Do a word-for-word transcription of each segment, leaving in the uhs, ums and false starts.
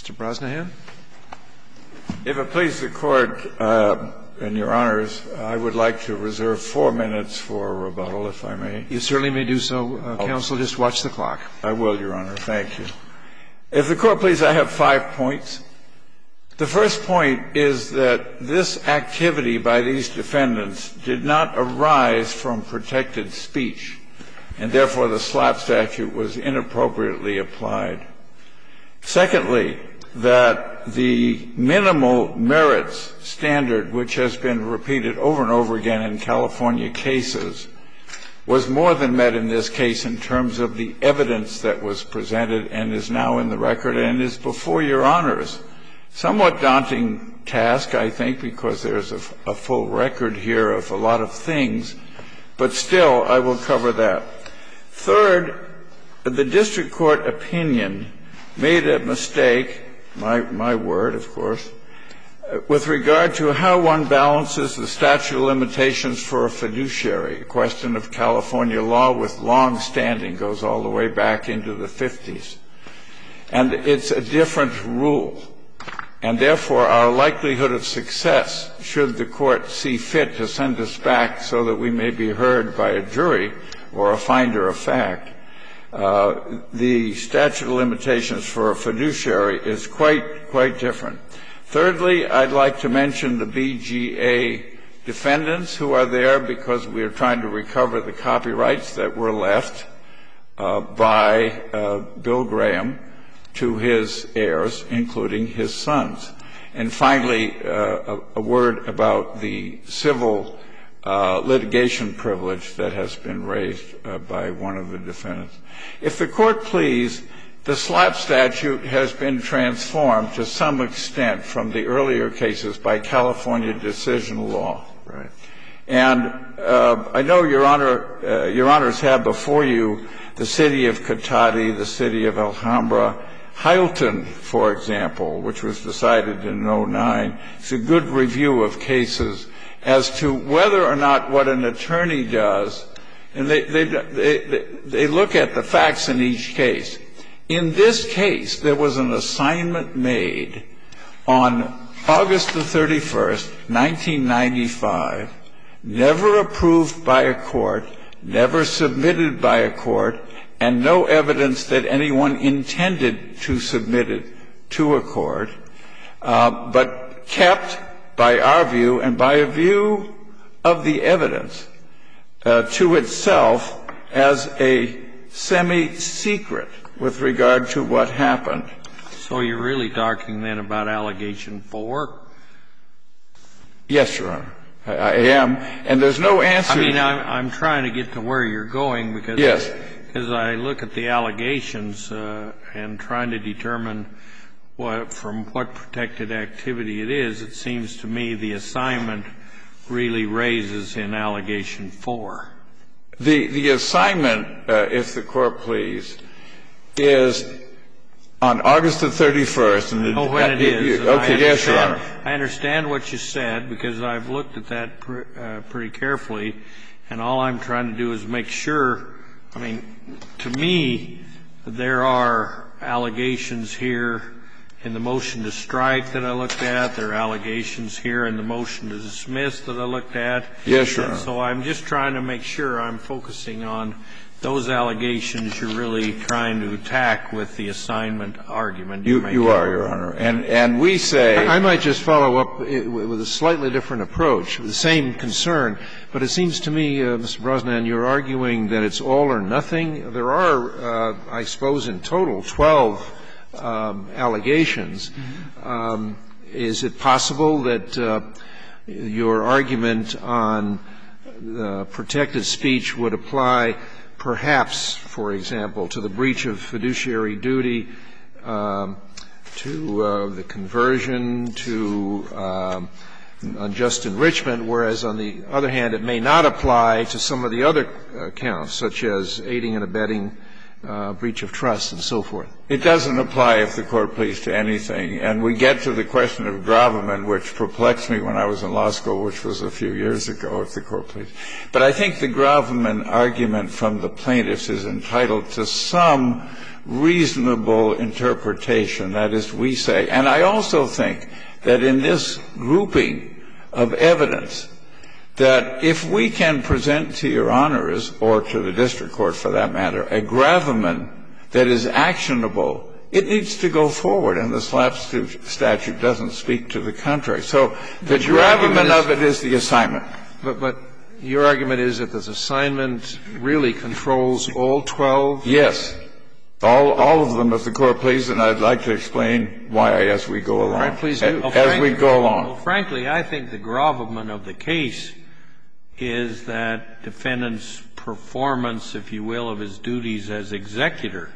Mister Brosnahan. If it pleases the Court uh, and Your Honors, I would like to reserve four minutes for rebuttal, if I may. You certainly may do so, uh, counsel. Just watch the clock. I will, Your Honor. Thank you. If the Court please, I have five points. The first point is that this activity by these defendants did not arise from protected speech, and therefore the SLAPP statute was inappropriately applied. Secondly, that the minimal merits standard, which has been repeated over and over again in California cases, was more than met in this case in terms of the evidence that was presented and is now in the record and is before Your Honors. Somewhat daunting task, I think, because there's a, a full record here of a lot of things, but still I will cover that. Third, the district court opinion made a mistake, my, my word, of course, with regard to how one balances the statute of limitations for a fiduciary, a question of California law with long standing, goes all the way back into the fifties. And it's a different rule. And therefore, our likelihood of success, should the Court see fit to send us back so that we may be heard by a jury or a finder of fact, uh, the statute of limitations for a fiduciary is quite, quite different. Thirdly, I'd like to mention the B G A defendants who are there because we are trying to recover the copyrights that were left uh, by uh, Bill Graham to his heirs, including his sons. And finally, uh, a, a word about the civil uh, litigation privilege that has been raised uh, by one of the defendants. If the Court please, the SLAPP statute has been transformed to some extent from the earlier cases by California decisional law. Right. And uh, I know Your Honor, uh, Your Honors have before you the city of Cotati, the city of Alhambra. Hylton, for example, which was decided in oh nine, is a good review of cases as to whether or not what an attorney does, and they, they, they, they look at the facts in each case. In this case, there was an assignment made on August the thirty-first, nineteen ninety-five, never approved by a court, never submitted by a court, and no evidence that anyone intended to submit it to a court, uh, but kept, by our view and by a view of the evidence, uh, to itself as a semi-secret with regard to what happened. So you're really talking then about allegation four? Yes, Your Honor. I, I am. And there's no answer. I mean, I'm, I'm trying to get to where you're going because yes. As I look at the allegations uh, and trying to determine what, from what protected activity it is, it seems to me the assignment really raises in allegation four. The, the assignment, uh, if the Court please, is on August the thirty-first. And the, oh, when it is. You, okay, yes, Your Honor. I understand what you said because I've looked at that pr uh, pretty carefully, and all I'm trying to do is make sure. I mean, to me, there are allegations here in the motion to strike that I looked at. There are allegations here in the motion to dismiss that I looked at. Yes, Your Honor. So I'm just trying to make sure I'm focusing on those allegations you're really trying to attack with the assignment argument. You, you are, Your Honor. And, and we say – I might just follow up with a slightly different approach, the same concern. But it seems to me, uh, Mister Brosnan, you're arguing that it's all or nothing. There are, uh, I suppose, in total twelve um, allegations. Mm-hmm. Um, is it possible that uh, your argument on uh, protected speech would apply perhaps, for example, to the breach of fiduciary duty, um, to uh, the conversion, to um, unjust enrichment, whereas on the other hand it may not apply to some of the other uh, counts, such as aiding and abetting, uh, breach of trust, and so forth? It doesn't apply, if the Court please, to anything. And we get to the question of gravamen, which perplexed me when I was in law school, which was a few years ago, if the Court please. But I think the gravamen argument from the plaintiffs is entitled to some reasonable interpretation. That is, we say. And I also think that in this grouping of evidence, that if we can present to Your Honors, or to the district court for that matter, a gravamen that is actionable, it needs to go forward, and the SLAPP statute doesn't speak to the contrary. So the gravamen of it is the assignment. But, but your argument is that this assignment really controls all twelve? Yes. All, all of them, if the Court please, and I'd like to explain why as we go along. All right, please do. As, as we go along. Well, frankly, I think the gravamen of the case is that defendant's performance, if you will, of his duties as executor.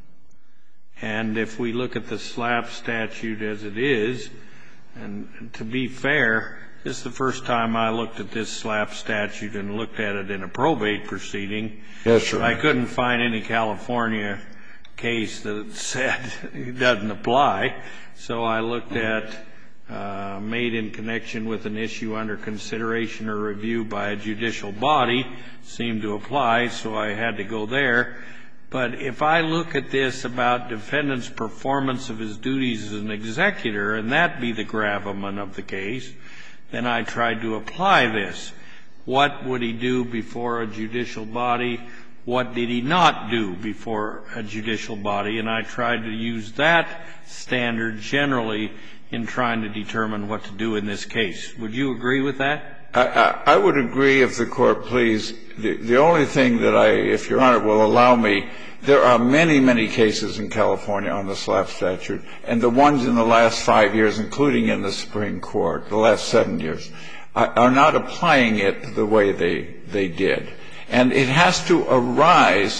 And if we look at the SLAPP statute as it is, and to be fair, this is the first time I looked at this SLAPP statute and looked at it in a probate proceeding. Yes, sir. I couldn't find any California case that said it doesn't apply. So I looked at uh, made in connection with an issue under consideration or review by a judicial body seemed to apply, so I had to go there. But if I look at this about defendant's performance of his duties as an executor, and that be the gravamen of the case, then I tried to apply this. What would he do before a judicial body? What did he not do before a judicial body? And I tried to use that standard generally in trying to determine what to do in this case. Would you agree with that? I, I, I would agree, if the Court please. The, the only thing that I, if Your Honor will allow me, there are many, many cases in California on the SLAPP statute, and the ones in the last five years, including in the Supreme Court, the last seven years, are not applying it the way they, they did. And it has to arise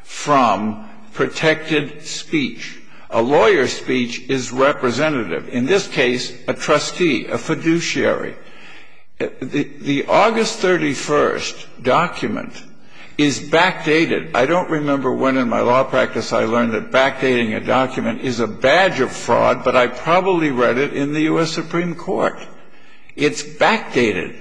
from protected speech. A lawyer's speech is representative. In this case, a trustee, a fiduciary. The, the August thirty-first document is backdated. I don't remember when in my law practice I learned that backdating a document is a badge of fraud, but I probably read it in the U S Supreme Court. It's backdated.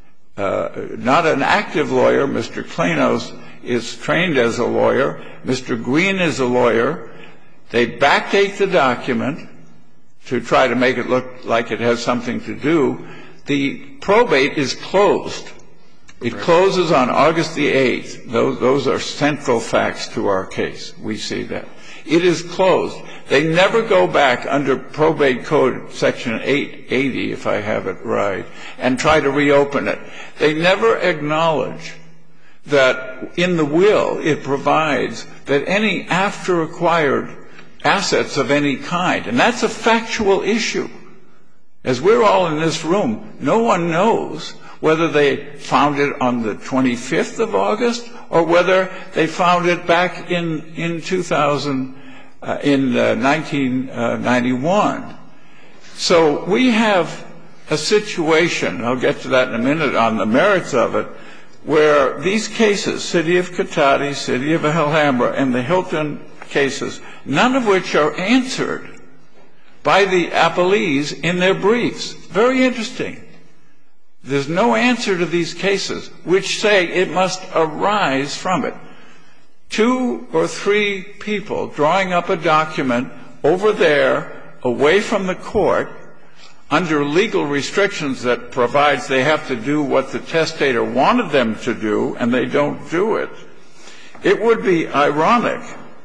Uh, not an active lawyer. Mister Klanos is trained as a lawyer. Mister Green is a lawyer. They backdate the document to try to make it look like it has something to do. The probate is closed. It closes on August the eighth. Those, those are central facts to our case. We see that. It is closed. They never go back under probate code section eight eighty, if I have it right, and try to reopen it. They never acknowledge that in the will it provides that any after-acquired assets of any kind, and that's a factual issue. As we're all in this room, no one knows whether they found it on the twenty-fifth of August or whether they found it back in, in two thousand, uh, in uh, nineteen ninety-one. So we have a situation, I'll get to that in a minute on the merits of it, where these cases, City of Cotati, City of Alhambra, and the Hilton cases, none of which are answered by the appellees in their briefs. Very interesting. There's no answer to these cases which say it must arise from it. Two or three people drawing up a document over there, away from the court, under legal restrictions that provides they have to do what the testator wanted them to do, and they don't do it. It would be ironic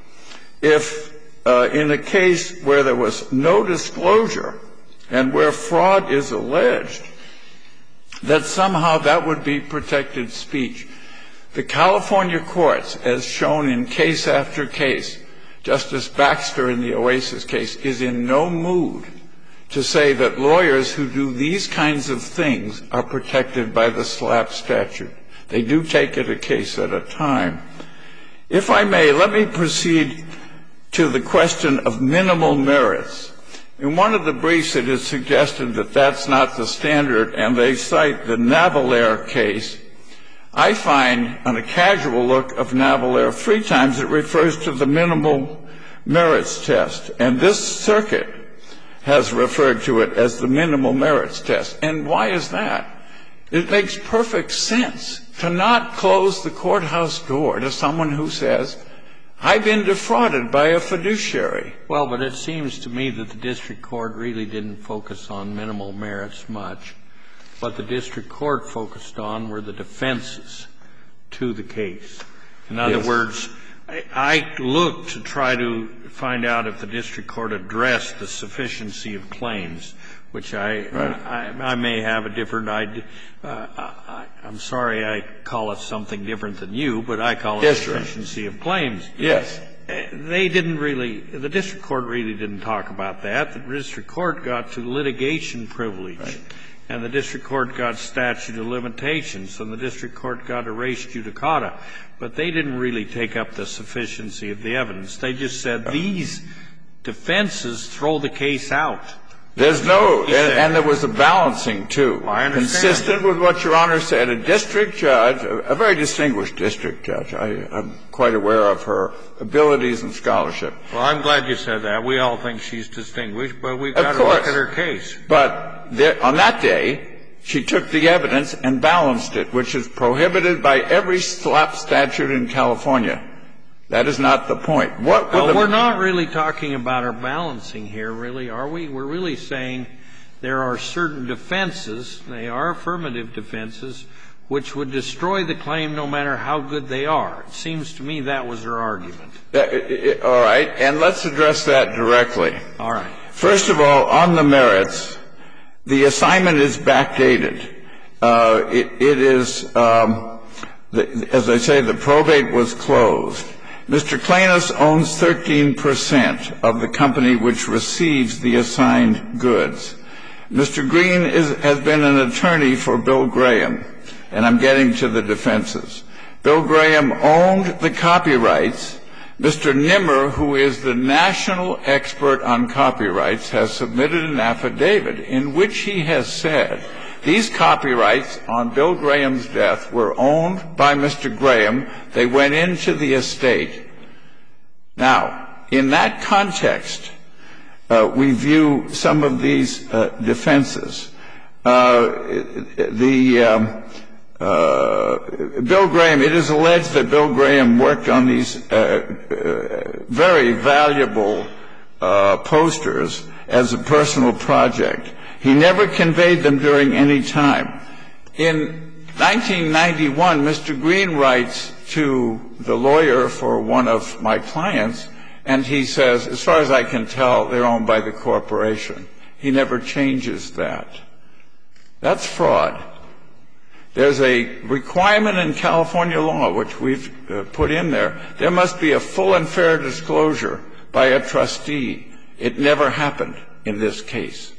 if uh, in a case where there was no disclosure and where fraud is alleged, that somehow that would be protected speech. The California courts, as shown in case after case, Justice Baxter in the Oasis case, is in no mood to say that lawyers who do these kinds of things are protected by the SLAPP statute. They do take it a case at a time. If I may, let me proceed to the question of minimal merits. In one of the briefs, it is suggested that that's not the standard, and they cite the Navalaire case. I find, on a casual look of Navalaire, three times it refers to the minimal merits test, and this circuit has referred to it as the minimal merits test. And why is that? It makes perfect sense to not close the courthouse door to someone who says, I've been defrauded by a fiduciary. Well, but it seems to me that the district court really didn't focus on minimal merits much. What the district court focused on were the defenses to the case. In other Yes. words, I, I looked to try to find out if the district court addressed the sufficiency of claims, which I, Right. I, I may have a different idea. Uh, I, I'm sorry I call it something different than you, but I call it Yes, sir. sufficiency of claims. Yes. They didn't really, the district court really didn't talk about that. The district court got to litigation privilege. Right. And the district court got statute of limitations, and the district court got a res judicata. But they didn't really take up the sufficiency of the evidence. They just said these defenses throw the case out. There's no, and, and there was a balancing, too. I understand. Consistent with what Your Honor said, a district judge, a, a very distinguished district judge, I, I'm quite aware of her abilities and scholarship. Well, I'm glad you said that. We all think she's distinguished, but we've Of got to course. look at her case. But there, on that day, she took the evidence and balanced it, which is prohibited by every slap statute in California. That is not the point. What Well, the, we're not really talking about our balancing here, really, are we? We're really saying there are certain defenses, they are affirmative defenses, which would destroy the claim no matter how good they are. It seems to me that was her argument. that, it, all right, and let's address that directly. All right. First of all, on the merits, the assignment is backdated. Uh, it, it is, um, the, as I say, the probate was closed. Mister Clanus owns thirteen percent of the company which receives the assigned goods. Mister Green is, has been an attorney for Bill Graham, and I'm getting to the defenses. Bill Graham owned the copyrights. Mister Nimmer, who is the national expert on copyrights, has submitted an affidavit in which he has said these copyrights on Bill Graham's death were owned by Mister Graham. They went into the estate. Now, in that context, uh, we view some of these uh, defenses. Uh, the um, uh, Bill Graham, it is alleged that Bill Graham worked on these uh, uh, very valuable uh, posters as a personal project. He never conveyed them during any time. In nineteen ninety-one, Mister Green writes to the lawyer for one of my clients, and he says, as far as I can tell, they're owned by the corporation. He never changes that. That's fraud. There's a requirement in California law, which we've uh, put in there. There must be a full and fair disclosure by a trustee. It never happened in this case.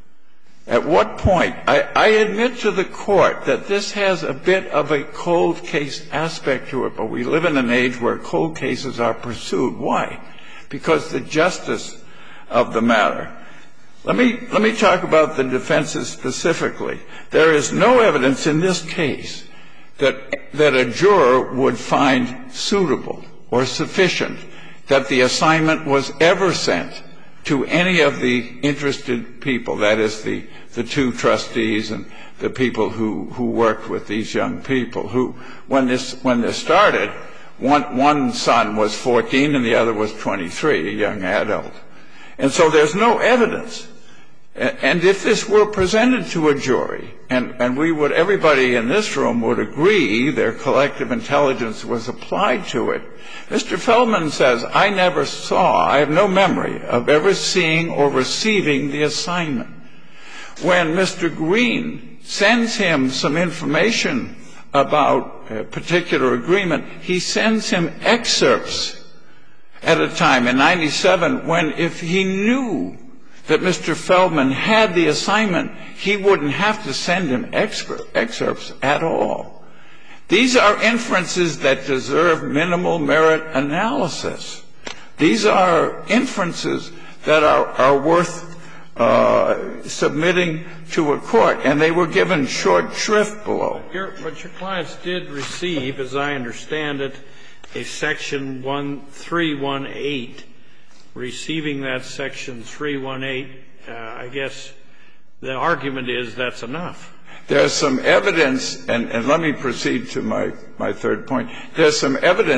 At what point, I, I admit to the court that this has a bit of a cold case aspect to it, but we live in an age where cold cases are pursued. Why? Because the justice of the matter. Let me, let me talk about the defenses specifically. There is no evidence in this case that, that a juror would find suitable or sufficient that the assignment was ever sent to any of the interested people, that is, the, the two trustees and the people who, who worked with these young people, who, when this, when this started, one, one son was fourteen and the other was twenty-three, a young adult. And so there's no evidence. And if this were presented to a jury, and, and we would, everybody in this room would agree their collective intelligence was applied to it, Mister Feldman says, I never saw, I have no memory of ever seeing or receiving the assignment. When Mister Green sends him some information about a particular agreement, he sends him excerpts at a time in ninety-seven when if he knew that Mister Feldman had the assignment, he wouldn't have to send him excerpts at all. These are inferences that deserve minimal merit analysis. These are inferences that are, are worth uh, submitting to a court, and they were given short shrift below. Your, but your clients did receive, as I understand it, a Section three one eight. Receiving that Section three one eight, uh, I guess the argument is that's enough. There's some evidence, and, and let me proceed to my, my third point. There's some evidence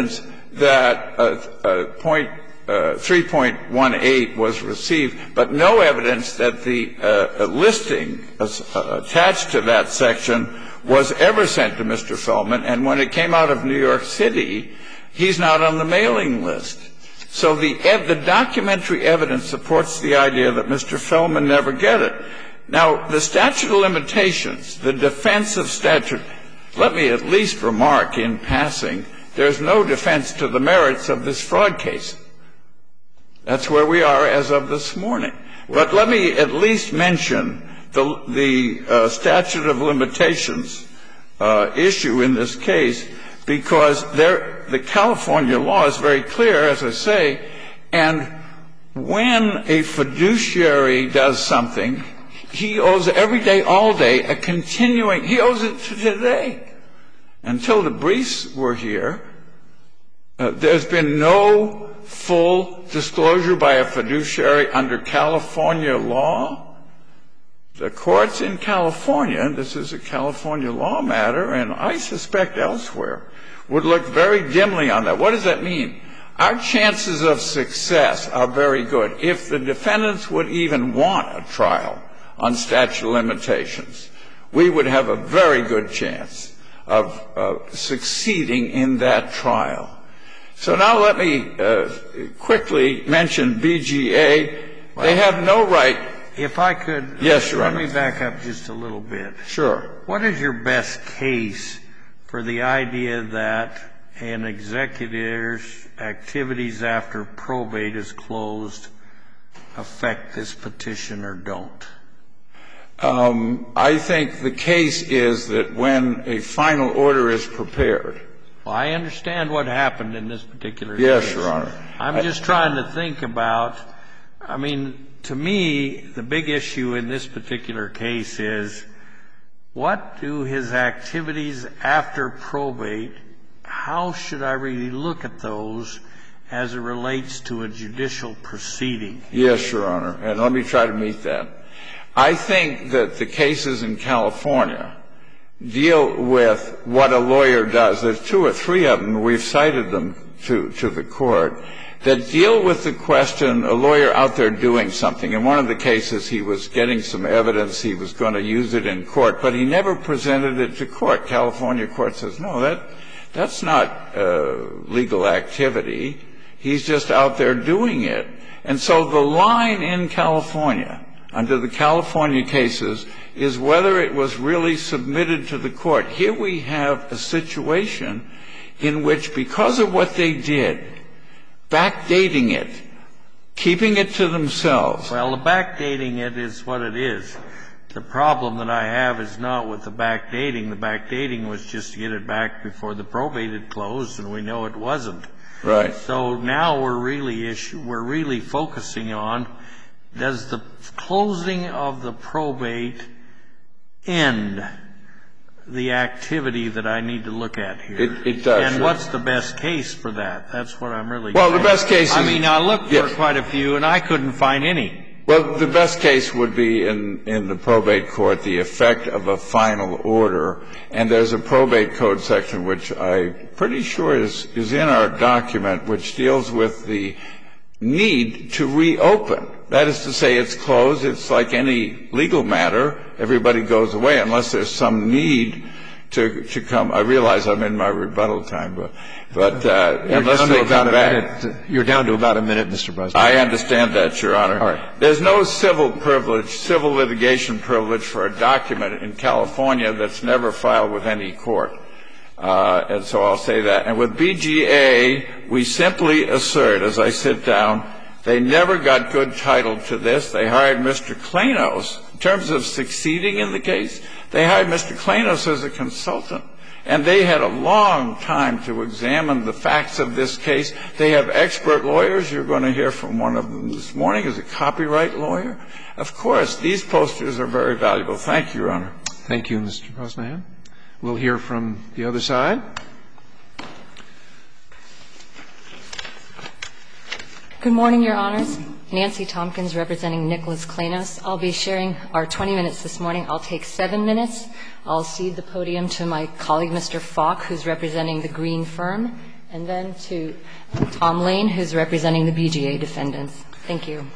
that uh, uh, point, uh, three point one eight was received, but no evidence that the uh, listing uh, attached to that section was ever sent to Mister Feldman. And when it came out of New York City, he's not on the mailing list. So the, the documentary evidence supports the idea that Mister Feldman never get it. Now, the statute of limitations, the defense of statute, let me at least remark in passing, there's no defense to the merits of this fraud case. That's where we are as of this morning. But let me at least mention the, the uh, statute of limitations uh, issue in this case, because there, the California law is very clear, as I say, and when a fiduciary does something, he owes every day, all day, a continuing, he owes it to today. Until the briefs were here, uh, there's been no full disclosure by a fiduciary under California law. The courts in California, and this is a California law matter, and I suspect elsewhere, would look very dimly on that. What does that mean? Our chances of success are very good. If the defendants would even want a trial on statute of limitations, we would have a very good chance of uh, succeeding in that trial. So now let me uh, quickly mention B G A. Well, they have no right. If I could, yes, Your let Honor. me back up just a little bit. Sure. What is your best case for the idea that an executive's activities after probate is closed affect this petition or don't? Um, I think the case is that when a final order is prepared. Well, I understand what happened in this particular yes, case. Yes, Your Honor. I'm I, just trying to think about, I mean, to me, the big issue in this particular case is, what do his activities after probate, how should I really look at those as it relates to a judicial proceeding? Yes, Your Honor, and let me try to meet that. I think that the cases in California deal with what a lawyer does. There's two or three of them, we've cited them to, to the court, that deal with the question, a lawyer out there doing something. In one of the cases, he was getting some evidence, he was going to use it in court, but he never presented it to court. California court says, no, that, that's not uh, legal activity. He's just out there doing it. And so the line in California, under the California cases, is whether it was really submitted to the court. Here we have a situation in which, because of what they did, backdating it, keeping it to themselves. Well, the backdating it is what it is. The problem that I have is not with the backdating. The backdating was just to get it back before the probate had closed, and we know it wasn't. Right. So now we're really issue, we're really focusing on, does the closing of the probate end the activity that I need to look at here? It, it does. And sure. what's the best case for that? That's what I'm really Well, saying. the best case is... I mean, I looked yes. for quite a few, and I couldn't find any. Well, the best case would be in, in the probate court, the effect of a final order. And there's a probate code section, which I'm pretty sure is, is in our document, which deals with the need to reopen. That is to say, it's closed. It's like any legal matter. Everybody goes away unless there's some need to, to come. I realize I'm in my rebuttal time, but, but uh, unless they come back. Minute. You're down to about a minute, Mister Brosnan. I understand that, Your Honor. All right. There's no civil privilege, civil litigation privilege for a document in California that's never filed with any court. Uh, and so I'll say that. And with B G A, we simply assert, as I sit down, they never got good title to this. They hired Mister Klanos. In terms of succeeding in the case, they hired Mister Klanos as a consultant. And they had a long time to examine the facts of this case. They have expert lawyers. You're going to hear from one of them this morning as a copyright lawyer. Of course, these posters are very valuable. Thank you, Your Honor. Thank you, Mister Brosnan. We'll hear from the other side. Good morning, Your Honors. Nancy Tompkins representing Nicholas Klanos. I'll be sharing our twenty minutes this morning. I'll take seven minutes. I'll cede the podium to my colleague, Mister Falk, who's representing the Green firm, and then to Tom Lane, who's representing the B G A defendants. Thank you.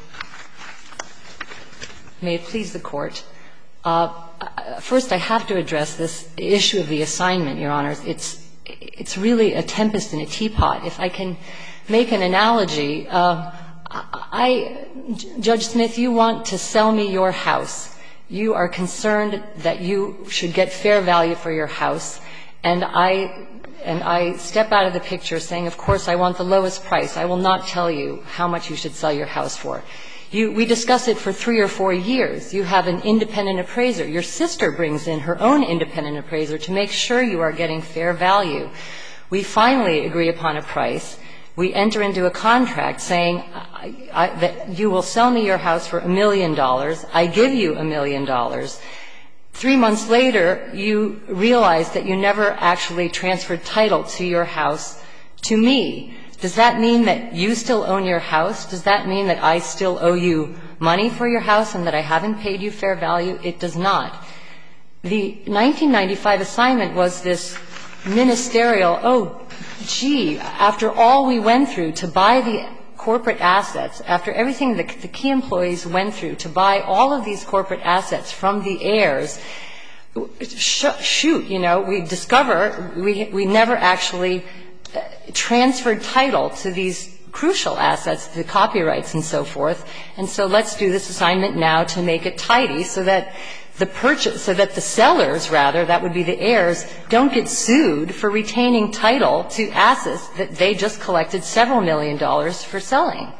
May it please the Court. Uh, first, I have to address this issue of the assignment, Your Honors. It's, it's really a tempest in a teapot. If I can make an analogy, uh, I, Judge Smith, you want to sell me your house. You are concerned that you should get fair value for your house, and I and I step out of the picture saying, of course, I want the lowest price. I will not tell you how much you should sell your house for. You, we discuss it for three or four years. You have an independent appraiser. Your sister brings in her own independent appraiser to make sure you are getting fair value. We finally agree upon a price. We enter into a contract saying I, I, that you will sell me your house for a million dollars. I give you a million dollars. Three months later, you realize that you never actually transferred title to your house to me. Does that mean that you still own your house? Does that mean that I still owe you money for your house and that I haven't paid you fair value? It does not. The nineteen ninety-five assignment was this ministerial, oh, gee, after all we went through to buy the corporate assets, after everything the, the key employees went through to buy all of these corporate assets from the heirs, sh- shoot, you know, we discover we, we never actually transferred title to these crucial assets, the copyrights and so forth, and so let's do this assignment now to make it tidy so that the purchase, so that the sellers, rather, that would be the heirs, don't get sued for retaining title to assets that they just collected several million dollars for selling.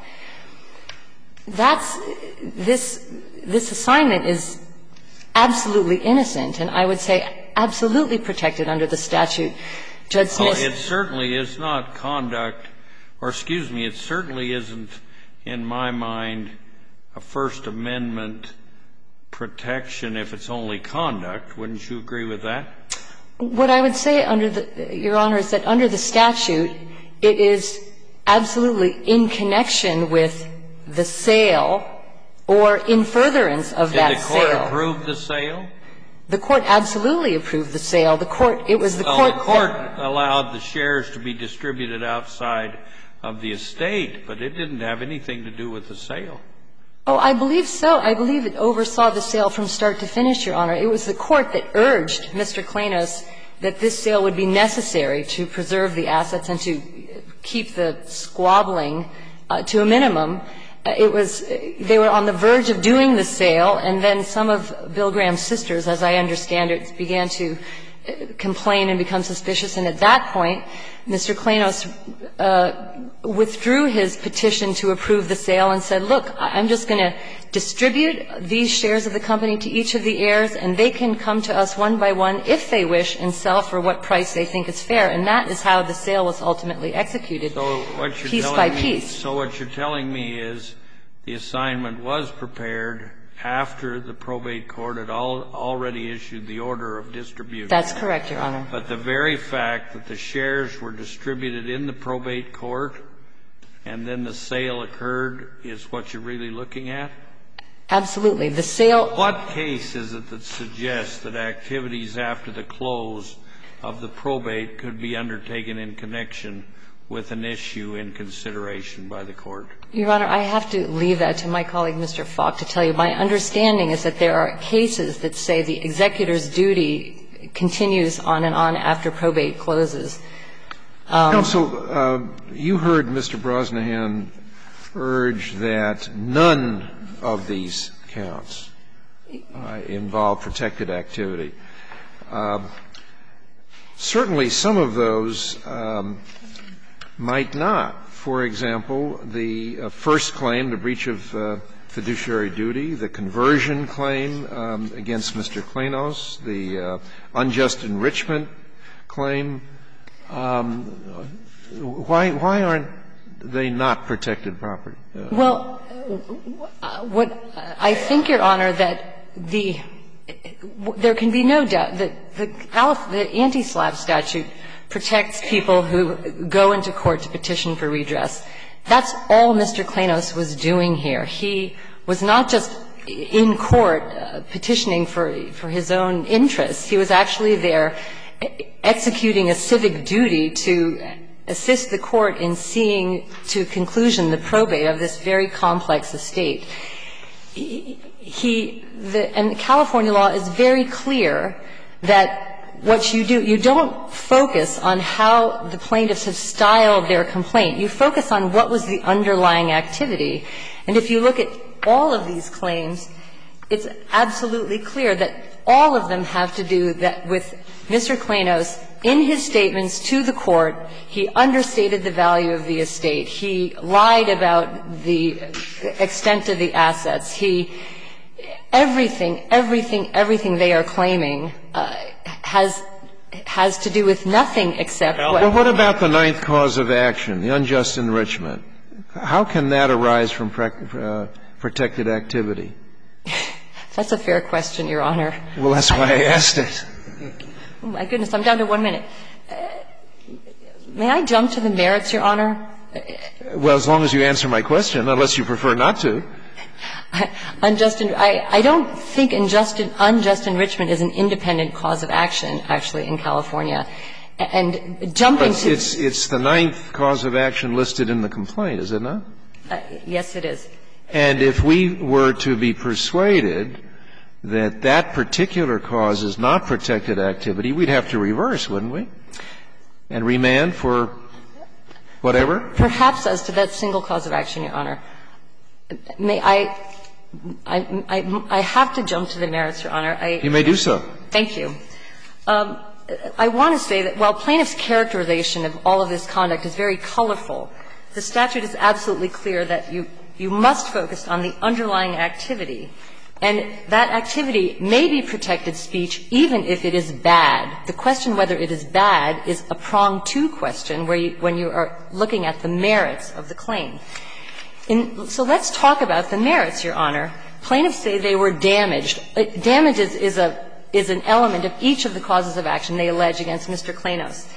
That's, this, this assignment is absolutely innocent, and I would say absolutely protected under the statute. Judge Smith. Well, it certainly is not conduct, or excuse me, it certainly isn't, in my mind, a First Amendment protection if it's only conduct. Wouldn't you agree with that? What I would say, under the, Your Honor, is that under the statute, it is absolutely in connection with the sale or in furtherance of that sale. Did the court approve the sale? The court absolutely approved the sale. The court, it was the well, court. The court allowed the shares to be distributed outside of the estate, but it didn't have anything to do with the sale. Oh, I believe so. I believe it oversaw the sale from start to finish, Your Honor. It was the court that urged Mister Klanos that this sale would be necessary to preserve the assets and to keep the squabbling uh, to a minimum. Uh, it was they were on the verge of doing the sale, and then some of Bill Graham's sisters, as I understand it, began to complain and become suspicious. And at that point, Mister Klanos uh, withdrew his petition to approve the sale and said, look, I'm just going to distribute these shares of the company to each of the heirs, and they can come to us one by one if they wish and sell for what price they think is fair. And that is how the sale was ultimately executed, so what you're piece by me, piece. So what you're telling me is the assignment was prepared after the probate court had all, already issued the order of distribution. That's correct, Your Honor. But the very fact that the shares were distributed in the probate court and then the sale occurred is what you're really looking at? Absolutely. The sale. What case is it that suggests that activities after the close of the probate could be undertaken in connection with an issue in consideration by the court? Your Honor, I have to leave that to my colleague, Mister Falk, to tell you. My understanding is that there are cases that say the executor's duty continues on and on after probate closes. Um, Counsel, uh, you heard Mister Brosnahan urge that none of these counts uh, involve protected activity. Uh, certainly some of those um, might not. For example, the uh, first claim, the breach of uh, fiduciary duty, the conversion claim um, against Mister Klanos, the uh, unjust enrichment claim. Um, why, why aren't they not protected property? Uh, well, what I think, Your Honor, that the there can be no doubt that the, the anti-SLAPP statute protects people who go into court to petition for redress. That's all Mister Klanos was doing here. He was not just in court uh, petitioning for, for his own interests. He was actually there executing a civic duty to assist the Court in seeing to conclusion the probate of this very complex estate. He, he the, and California law is very clear that what you do, you don't focus on how the plaintiffs have styled their complaint. You focus on what was the underlying activity. And if you look at all of these claims, it's absolutely clear that all of them have to do that with Mister Klanos. In his statements to the Court, he understated the value of the estate. He lied about the extent of the assets. He – everything, everything, everything they are claiming uh, has has to do with nothing except what – Well, what about the ninth cause of action, the unjust enrichment? How can that arise from uh, protected activity? That's a fair question, Your Honor. Well, that's why I asked it. Oh, my goodness, I'm down to one minute. Uh, may I jump to the merits, Your Honor? Well, as long as you answer my question, unless you prefer not to. Unjust, I, I don't think unjust, unjust enrichment is an independent cause of action, actually, in California. And jumping but to it's it's the ninth cause of action listed in the complaint, is it not? Uh, yes, it is. And if we were to be persuaded that that particular cause is not protected activity, we'd have to reverse, wouldn't we? And remand for whatever? Perhaps as to that single cause of action, Your Honor. May I I, I, I have to jump to the merits, Your Honor. I, you may do so. Thank you. Um, I want to say that while plaintiff's characterization of all of this conduct is very colorful, the statute is absolutely clear that you, you must focus on the underlying activity. And that activity may be protected speech even if it is bad. The question whether it is bad is a prong two question where you, when you are looking at the merits of the claim. In, so let's talk about the merits, Your Honor. Plaintiffs say they were damaged. Damage is, is, a, is an element of each of the causes of action they allege against Mister Klanos.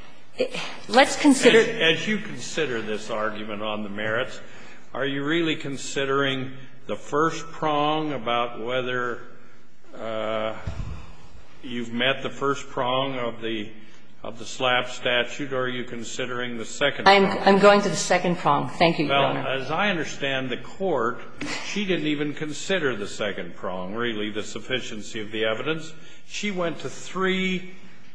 Let's consider as, as you consider this argument on the merits, are you really considering the first prong about whether uh, you've met the first prong of the of the SLAPP statute, or are you considering the second I'm, prong? I'm going to the second prong. Thank you, Your well, Honor. Well, as I understand the Court, she didn't even consider the second prong, really, the sufficiency of the evidence. She went to three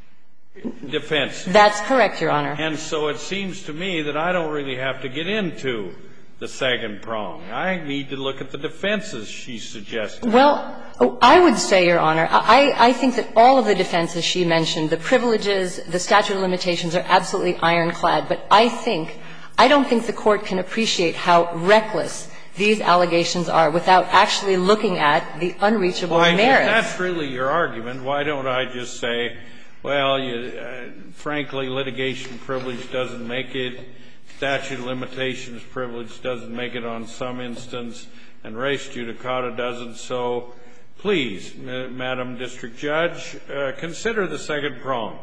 defenses. That's correct, Your Honor. And so it seems to me that I don't really have to get into the second prong. I need to look at the defenses she suggested. Well, I would say, Your Honor, I, I think that all of the defenses she mentioned, the privileges, the statute of limitations are absolutely ironclad. But I think, I don't think the Court can appreciate how reckless these allegations are without actually looking at the unreachable why, merits. If that's really your argument, why don't I just say, well, you, uh, frankly, litigation privilege doesn't make it, statute of limitations privilege doesn't make it on some instance, and res judicata doesn't. So please, Madam District Judge, uh, consider the second prong.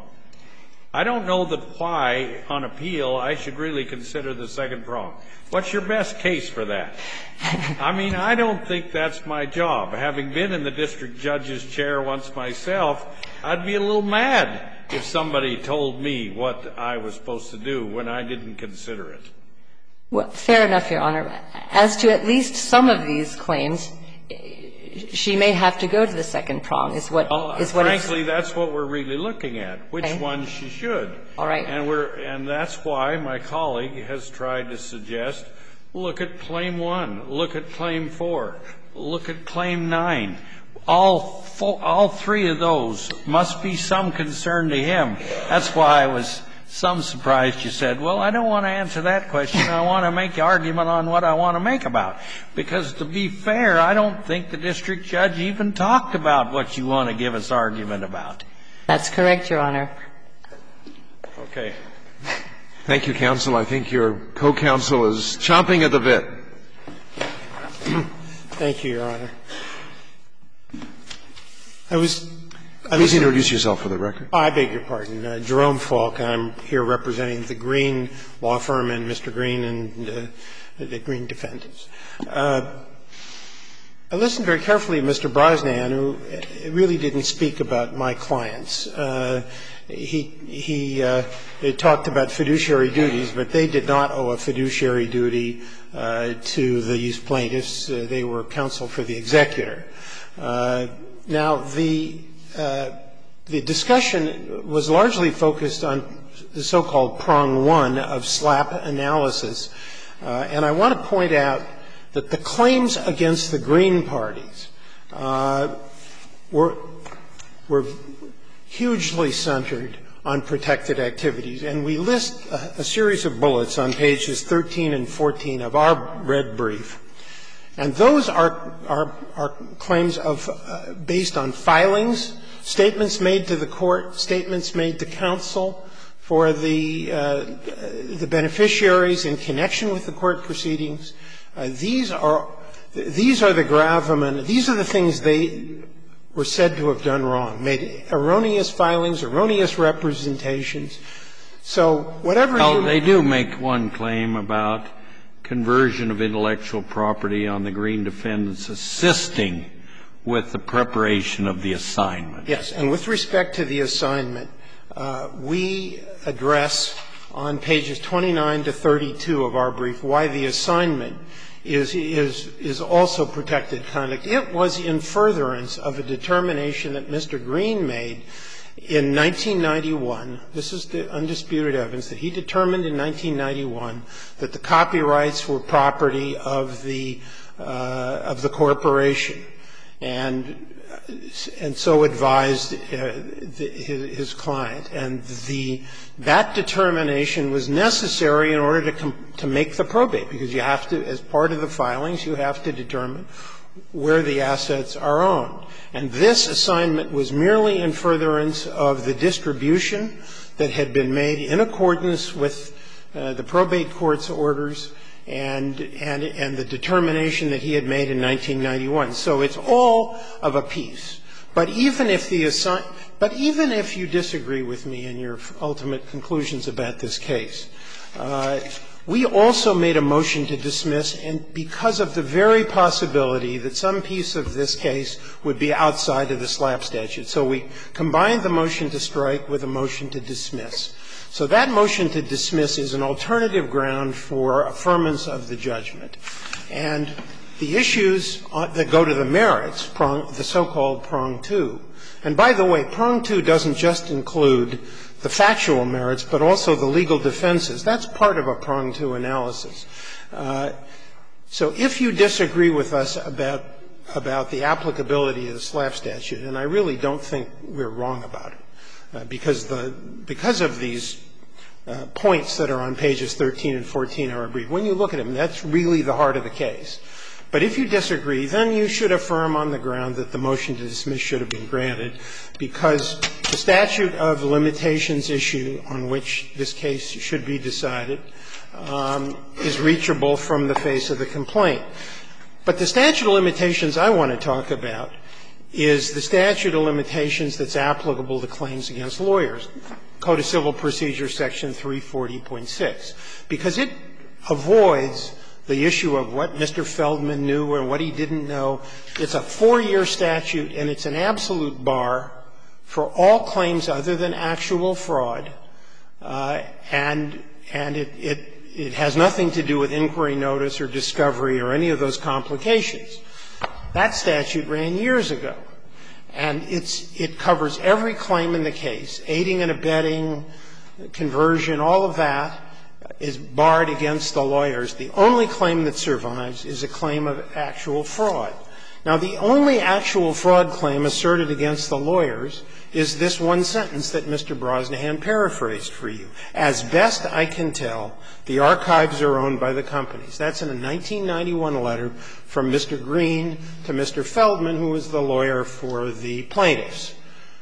I don't know that why, on appeal, I should really consider the second prong. What's your best case for that? I mean, I don't think that's my job. Having been in the district judge's chair once myself, I'd be a little mad if somebody told me what I was supposed to do when I didn't consider it. Well, fair enough, Your Honor. As to at least some of these claims, she may have to go to the second prong, is what well, is what frankly, that's what we're really looking at, which okay. one she should. All right. And we're and that's why my colleague has tried to suggest, look at claim one, look at claim four, look at claim nine. All four, all three of those must be some concern to him. That's why I was some surprised you said, well, I don't want to answer that question. I want to make the argument on what I want to make about. Because to be fair, I don't think the district judge even talked about what you want to give us argument about. That's correct, Your Honor. Okay. Thank you, counsel. I think your co-counsel is chomping at the bit. Thank you, Your Honor. I was I Please introduce yourself for the record. I beg your pardon. Uh, Jerome Falk. I'm here representing the Green law firm and Mister Green and uh, the Green defendants. Uh, I listened very carefully to Mister Brosnan, who really didn't speak about my clients. Uh, he he uh, they talked about fiduciary duties, but they did not owe a fiduciary duty uh, to these plaintiffs. Uh, they were counsel for the executor. Uh, now, the uh, the discussion was largely focused on the so-called prong one of SLAPP analysis, uh, and I want to point out that the claims against the Green parties uh, were were hugely centered on protected activities. And we list a, a series of bullets on pages thirteen and fourteen of our red brief. And those are, are, are claims of, uh, based on filings, statements made to the court, statements made to counsel for the, uh, the beneficiaries in connection with the court proceedings. Uh, these are, these are the gravamen, these are the things they were said to have done wrong, made erroneous filings, erroneous representations. So whatever well, you... they do make one claim about conversion of intellectual property on the Green defendants assisting with the preparation of the assignment. Yes, and with respect to the assignment, uh, we address on pages twenty-nine to thirty-two of our brief why the assignment is, is, is also protected conduct. It was in furtherance of a determination that Mister Green made in nineteen ninety-one. This is the undisputed evidence that he determined in nineteen ninety-one that the copyrights were property of the, uh, of the corporation. And, and so advised uh, the, his, his client. And the, that determination was necessary in order to, com- to make the probate, because you have to, as part of the filings, you have to determine where the assets are owned. And this assignment was merely in furtherance of the distribution that had been made in accordance with uh, the probate court's orders and, and, and the determination that he had made in nineteen ninety-one. So it's all of a piece. But even if the assign, but even if you disagree with me in your ultimate conclusions about this case, uh, we also made a motion to dismiss, and because of the very possibility that some piece of this case would be outside of the SLAPP statute. So we combined the motion to strike with a motion to dismiss. So that motion to dismiss is an alternative ground for affirmance of the judgment. And the issues that go to the merits, prong, the so-called prong two, and by the way, prong two doesn't just include the factual merits, but also the legal defenses. That's part of a prong two analysis. Uh, so if you disagree with us about, about the applicability of the SLAPP statute, and I really don't think we're wrong about it, uh, because, the, because of these uh, points that are on pages thirteen and fourteen of our brief, when you look at them, that's really the heart of the case. But if you disagree, then you should affirm on the ground that the motion to dismiss should have been granted, because the statute of limitations issue on which this case should be decided um, is reachable from the face of the complaint. But the statute of limitations I want to talk about is the statute of limitations that's applicable to claims against lawyers, Code of Civil Procedure Section three forty point six, because it avoids the issue of what Mister Feldman knew and what he didn't know. It's a four-year statute, and it's an absolute bar for all claims other than actual fraud, uh, and and it, it it has nothing to do with inquiry notice or discovery or any of those complications. That statute ran years ago, and it's it covers every claim in the case, aiding and abetting, conversion, all of that is barred against the lawyers. The only claim that survives is a claim of actual fraud. Now, the only actual fraud claim asserted against the lawyers is this one sentence that Mister Brosnahan paraphrased for you. As best I can tell, the archives are owned by the companies. That's in a nineteen ninety-one letter from Mister Green to Mister Feldman, who was the lawyer for the plaintiffs.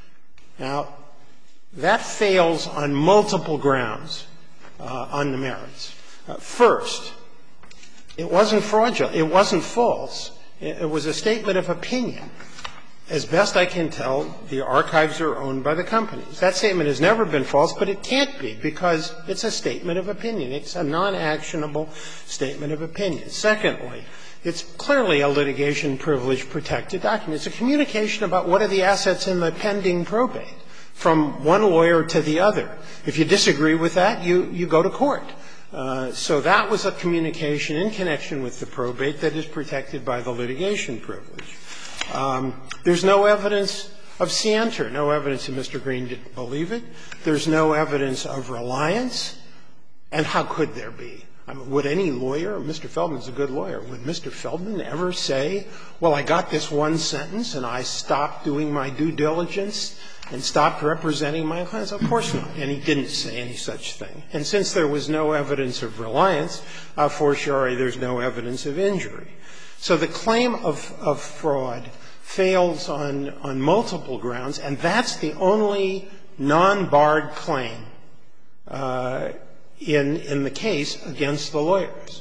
Now, that fails on multiple grounds. Uh, on the merits. Uh, first, it wasn't fraudulent. It wasn't false. It, it was a statement of opinion. As best I can tell, the archives are owned by the companies. That statement has never been false, but it can't be because it's a statement of opinion. It's a non-actionable statement of opinion. Secondly, it's clearly a litigation privilege protected document. It's a communication about what are the assets in the pending probate. from one lawyer to the other. If you disagree with that, you, you go to court. Uh, so that was a communication in connection with the probate that is protected by the litigation privilege. Um, there's no evidence of scienter, no evidence that Mister Green didn't believe it. There's no evidence of reliance. And how could there be? I mean, would any lawyer, Mister Feldman's a good lawyer, would Mister Feldman ever say, well, I got this one sentence and I stopped doing my due diligence and stopped representing my clients? Of course not. And he didn't say any such thing. And since there was no evidence of reliance, uh, for sure there's no evidence of injury. So the claim of, of fraud fails on, on multiple grounds, and that's the only non-barred claim uh, in, in the case against the lawyers.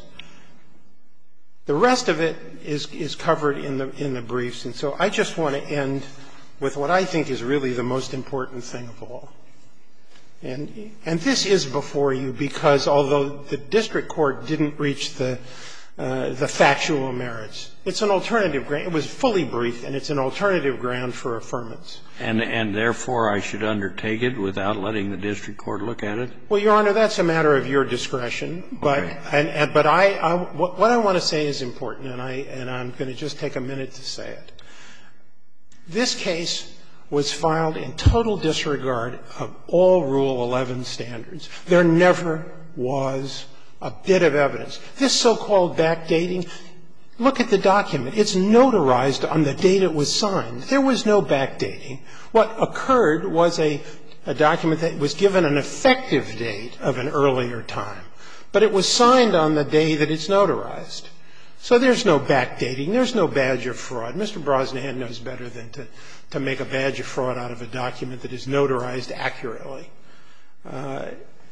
The rest of it is, is covered in the, in the briefs, and so I just want to end with what I think is really the most important thing of all. And, and this is before you because although the district court didn't reach the, uh, the factual merits, it's an alternative ground. It was fully briefed, and it's an alternative ground for affirmance. And, and therefore, I should undertake it without letting the district court look at it? Well, Your Honor, that's a matter of your discretion. But, okay. and, and, but I, I, what I want to say is important, and, I, and I'm going to just take a minute to say it. This case was filed in total disregard of all Rule eleven standards. There never was a bit of evidence. This so-called backdating, look at the document. It's notarized on the date it was signed. There was no backdating. What occurred was a, a document that was given an effective date of an earlier time, but it was signed on the day that it's notarized. So there's no backdating. There's no badge of fraud. Mister Brosnahan knows better than to, to make a badge of fraud out of a document that is notarized accurately. Uh,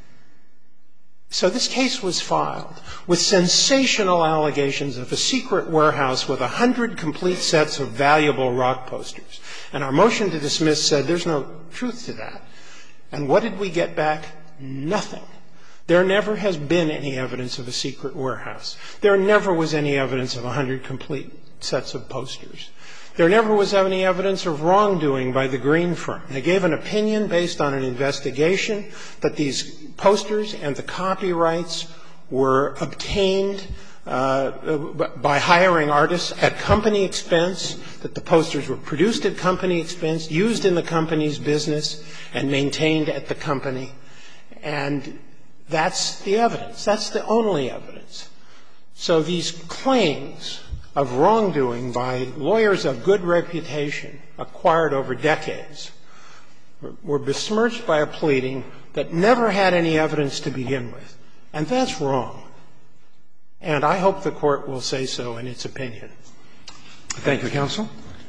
so this case was filed with sensational allegations of a secret warehouse with a hundred complete sets of valuable rock posters. And our motion to dismiss said there's no truth to that. And what did we get back? Nothing. There never has been any evidence of a secret warehouse. There never was any evidence of a hundred complete sets of posters. There never was any evidence of wrongdoing by the Green firm. They gave an opinion based on an investigation that these posters and the copyrights were obtained uh, by hiring artists at company expense, that the posters were produced at company expense, used in the company's business, and maintained at the company. And that's the evidence. That's the only evidence. So these claims of wrongdoing by lawyers of good reputation acquired over decades were besmirched by a pleading that never had any evidence to begin with. And that's wrong. And I hope the Court will say so in its opinion. Thank you, counsel.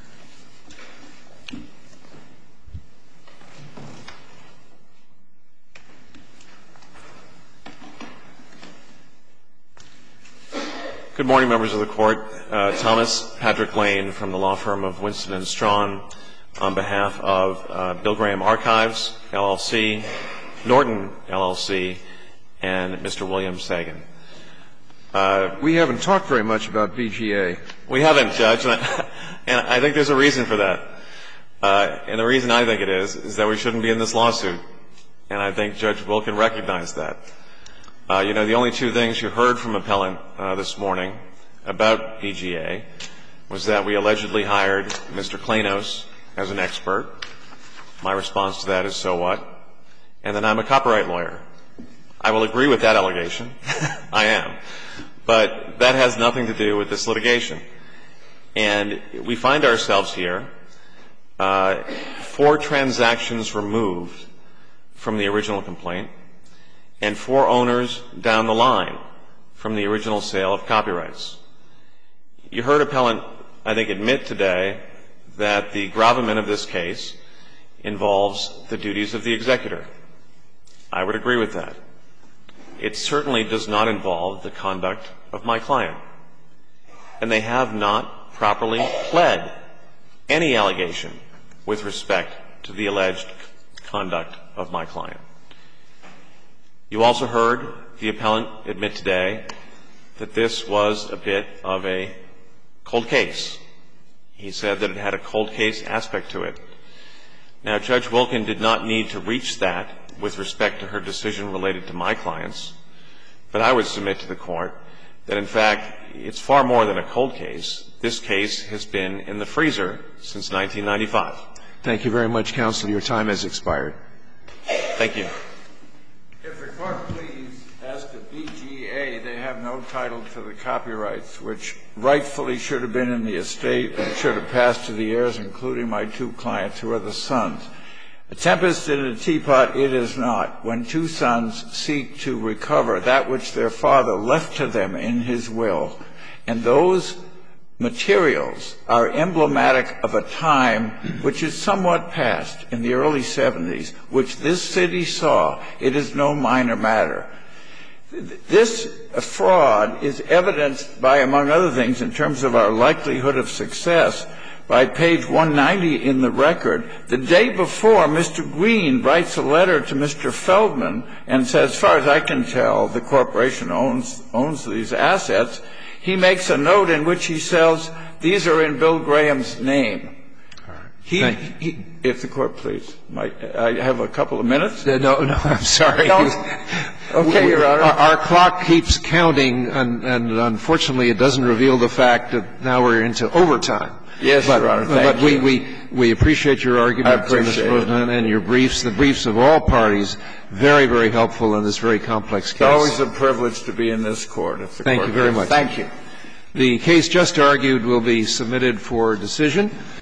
Good morning, members of the Court. Uh, Thomas Patrick Lane from the law firm of Winston and Strawn on behalf of uh, Bill Graham Archives, L L C, Norton, L L C, and Mister William Sagan. Uh, we haven't talked very much about B G A. We haven't, Judge, and I, and I think there's a reason for that. Uh, and the reason I think it is is that we shouldn't be in this lawsuit. And I think Judge Wilkin recognized that. Uh, you know, the only two things you heard from appellant uh, this morning about B G A was that we allegedly hired Mister Klanos as an expert. My response to that is, so what? And then I'm a copyright lawyer. I will agree with that allegation. I am. But that has nothing to do with this litigation. And we find ourselves here uh, four transactions removed from the original complaint, and four owners down the line from the original sale of copyrights. You heard appellant, I think, admit today that the gravamen of this case involves the duties of the executor. I would agree with that. It certainly does not involve the conduct of my client. And they have not properly pled any allegation with respect to the alleged conduct of my client. You also heard the appellant admit today that this was a bit of a cold case. He said that it had a cold case aspect to it. Now, Judge Wilkin did not need to reach that with respect to her decision related to my clients, but I would submit to the Court that, in fact, it's far more than a cold case. This case has been in the freezer since nineteen ninety-five. Thank you very much, counsel. Your time has expired. Thank you. If the Court please, as to B G A, they have no title to the copyrights, which rightfully should have been in the estate and should have passed to the heirs, including my two clients, who are the sons. A tempest in a teapot it is not when two sons seek to recover that which their father left to them in his will. And those materials are emblematic of a time which is somewhat past, in the early seventies, which this city saw. It is no minor matter. This fraud is evidenced by, among other things, in terms of our likelihood of success, by page one ninety in the record. The day before, Mister Green writes a letter to Mister Feldman and says, as far as I can tell, the corporation owns, owns these assets. He makes a note in which he says, these are in Bill Graham's name. He, he, if the Court please, might I have a couple of minutes? No, no, I'm sorry. No? Okay, Your Honor. Our, our clock keeps counting, and, and unfortunately it doesn't reveal the fact that now we're into overtime. Yes, but, Your Honor, thank but you. we, we, we appreciate your argument, I appreciate Mister Rosenan, and your briefs, the briefs of all parties, very, very helpful in this very complex case. It's always a privilege to be in this Court. If the Thank court you very please. much. Thank you. The case just argued will be submitted for decision.